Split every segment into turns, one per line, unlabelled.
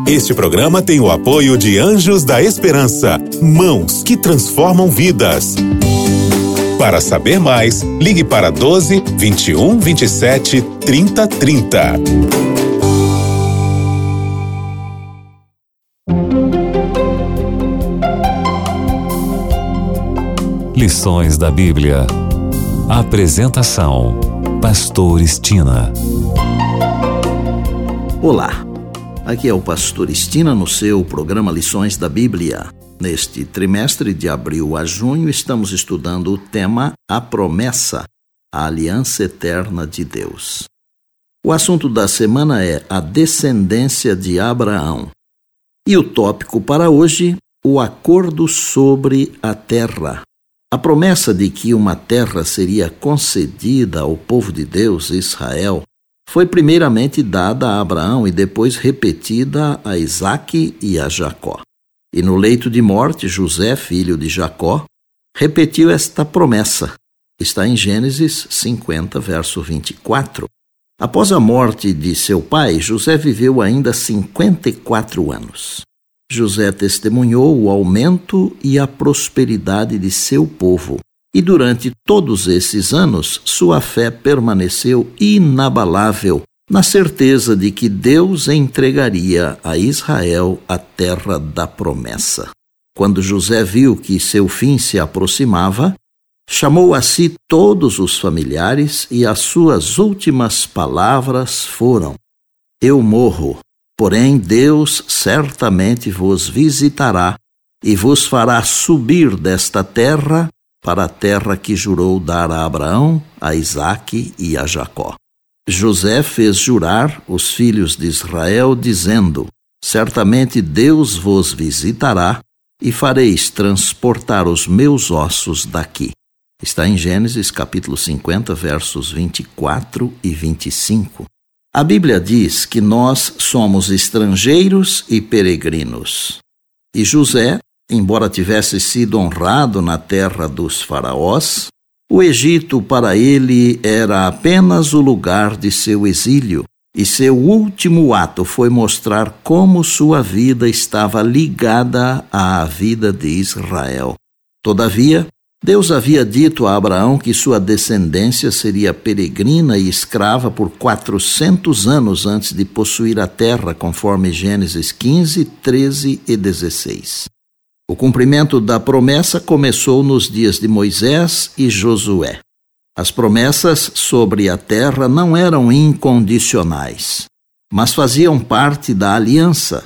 Este programa tem o apoio de Anjos da Esperança, mãos que transformam vidas. Para saber mais, ligue para 12 21 27 30 30.
Lições da Bíblia. Apresentação: Pastor Estina.
Olá, aqui é o Pastor Estina no seu programa Lições da Bíblia. Neste trimestre de abril a junho estamos estudando o tema A Promessa, a Aliança Eterna de Deus. O assunto da semana é a descendência de Abraão. E o tópico para hoje, o acordo sobre a terra. A promessa de que uma terra seria concedida ao povo de Deus, Israel, foi primeiramente dada a Abraão e depois repetida a Isaque e a Jacó. E no leito de morte, José, filho de Jacó, repetiu esta promessa. Está em Gênesis 50, verso 24. Após a morte de seu pai, José viveu ainda 54 anos. José testemunhou o aumento e a prosperidade de seu povo. E durante todos esses anos, sua fé permaneceu inabalável, na certeza de que Deus entregaria a Israel a terra da promessa. Quando José viu que seu fim se aproximava, chamou a si todos os familiares e as suas últimas palavras foram: Eu morro. Porém, Deus certamente vos visitará e vos fará subir desta terra para a terra que jurou dar a Abraão, a Isaque e a Jacó. José fez jurar os filhos de Israel, dizendo: Certamente Deus vos visitará e fareis transportar os meus ossos daqui. Está em Gênesis capítulo 50, versos 24 e 25. A Bíblia diz que nós somos estrangeiros e peregrinos. E José, embora tivesse sido honrado na terra dos faraós, o Egito para ele era apenas o lugar de seu exílio, e seu último ato foi mostrar como sua vida estava ligada à vida de Israel. Todavia, Deus havia dito a Abraão que sua descendência seria peregrina e escrava por 400 anos antes de possuir a terra, conforme Gênesis 15, 13 e 16. O cumprimento da promessa começou nos dias de Moisés e Josué. As promessas sobre a terra não eram incondicionais, mas faziam parte da aliança.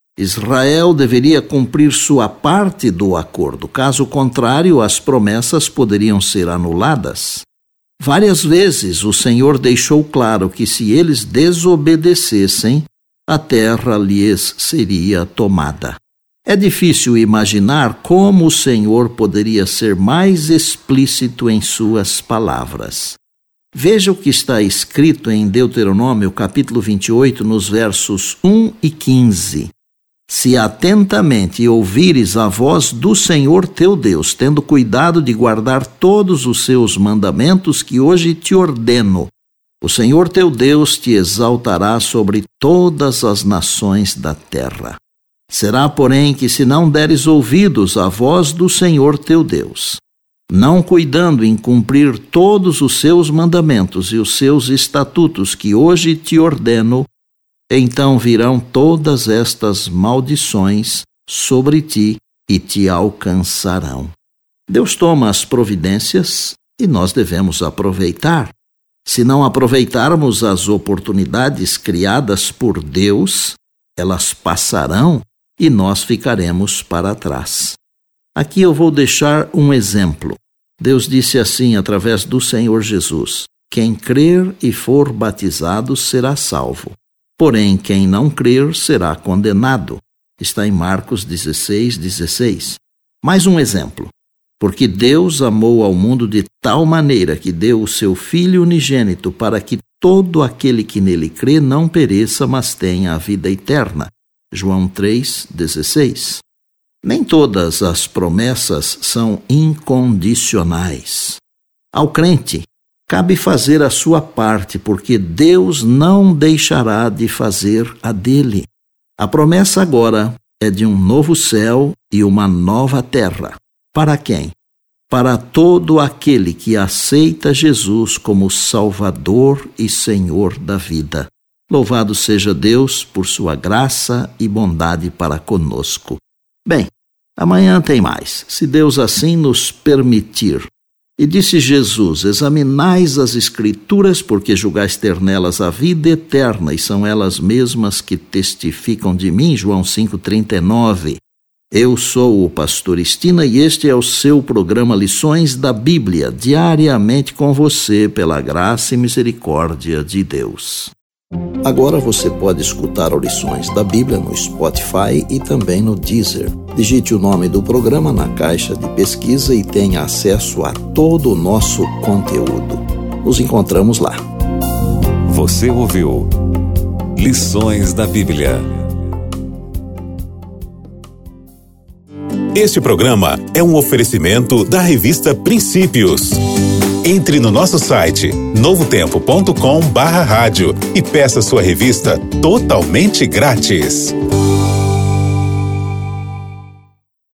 Israel deveria cumprir sua parte do acordo, caso contrário, as promessas poderiam ser anuladas. Várias vezes o Senhor deixou claro que se eles desobedecessem, a terra lhes seria tomada. É difícil imaginar como o Senhor poderia ser mais explícito em suas palavras. Veja o que está escrito em Deuteronômio, capítulo 28, nos versos 1 e 15. Se atentamente ouvires a voz do Senhor teu Deus, tendo cuidado de guardar todos os seus mandamentos que hoje te ordeno, o Senhor teu Deus te exaltará sobre todas as nações da terra. Será, porém, que se não deres ouvidos à voz do Senhor teu Deus, não cuidando em cumprir todos os seus mandamentos e os seus estatutos que hoje te ordeno, então virão todas estas maldições sobre ti e te alcançarão. Deus toma as providências e nós devemos aproveitar. Se não aproveitarmos as oportunidades criadas por Deus, elas passarão e nós ficaremos para trás. Aqui eu vou deixar um exemplo. Deus disse assim através do Senhor Jesus: Quem crer e for batizado será salvo. Porém, quem não crer será condenado. Está em Marcos 16, 16. Mais um exemplo. Porque Deus amou ao mundo de tal maneira que deu o seu Filho unigênito para que todo aquele que nele crê não pereça, mas tenha a vida eterna. João 3, 16. Nem todas as promessas são incondicionais. Ao crente, cabe fazer a sua parte, porque Deus não deixará de fazer a dele. A promessa agora é de um novo céu e uma nova terra. Para quem? Para todo aquele que aceita Jesus como Salvador e Senhor da vida. Louvado seja Deus por sua graça e bondade para conosco. Bem, amanhã tem mais, se Deus assim nos permitir. E disse Jesus: examinais as Escrituras, porque julgais ter nelas a vida eterna, e são elas mesmas que testificam de mim. João 5,39. Eu sou o pastor Estina e este é o seu programa Lições da Bíblia, diariamente com você, pela graça e misericórdia de Deus. Agora você pode escutar Lições da Bíblia no Spotify e também no Deezer. Digite o nome do programa na caixa de pesquisa e tenha acesso a todo o nosso conteúdo. Nos encontramos lá.
Você ouviu Lições da Bíblia.
Este programa é um oferecimento da revista Princípios. Entre no nosso site novotempo.com/rádio e peça sua revista totalmente grátis.